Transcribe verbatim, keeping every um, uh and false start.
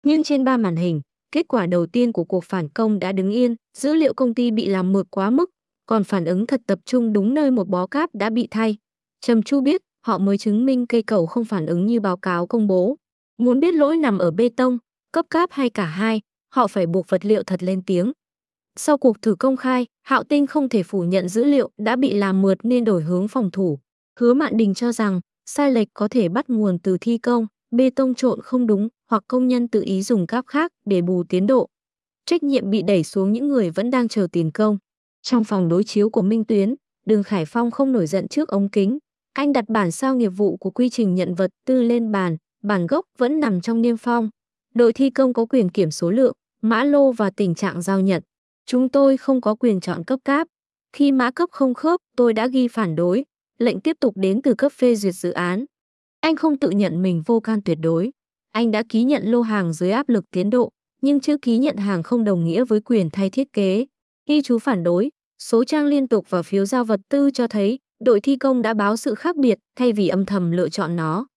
Nhưng trên ba màn hình, kết quả đầu tiên của cuộc phản công đã đứng yên, dữ liệu công ty bị làm mượt quá mức, còn phản ứng thật tập trung đúng nơi một bó cáp đã bị thay. Trầm Chu biết, họ mới chứng minh cây cầu không phản ứng như báo cáo công bố. Muốn biết lỗi nằm ở bê tông, cấp cáp hay cả hai, họ phải buộc vật liệu thật lên tiếng. Sau cuộc thử công khai, Hạo Tinh không thể phủ nhận dữ liệu đã bị làm mượt nên đổi hướng phòng thủ. Hứa Mạn Đình cho rằng, sai lệch có thể bắt nguồn từ thi công, bê tông trộn không đúng hoặc công nhân tự ý dùng cáp khác để bù tiến độ. Trách nhiệm bị đẩy xuống những người vẫn đang chờ tiền công. Trong phòng đối chiếu của Minh Tuyến, Đường Khải Phong không nổi giận trước ống kính. Anh đặt bản sao nghiệp vụ của quy trình nhận vật tư lên bàn, bản gốc vẫn nằm trong niêm phong. Đội thi công có quyền kiểm số lượng, mã lô và tình trạng giao nhận. Chúng tôi không có quyền chọn cấp cáp. Khi mã cấp không khớp, tôi đã ghi phản đối. Lệnh tiếp tục đến từ cấp phê duyệt dự án. Anh không tự nhận mình vô can tuyệt đối. Anh đã ký nhận lô hàng dưới áp lực tiến độ, nhưng chữ ký nhận hàng không đồng nghĩa với quyền thay thiết kế. Ghi chú phản đối, số trang liên tục và phiếu giao vật tư cho thấy đội thi công đã báo sự khác biệt thay vì âm thầm lựa chọn nó.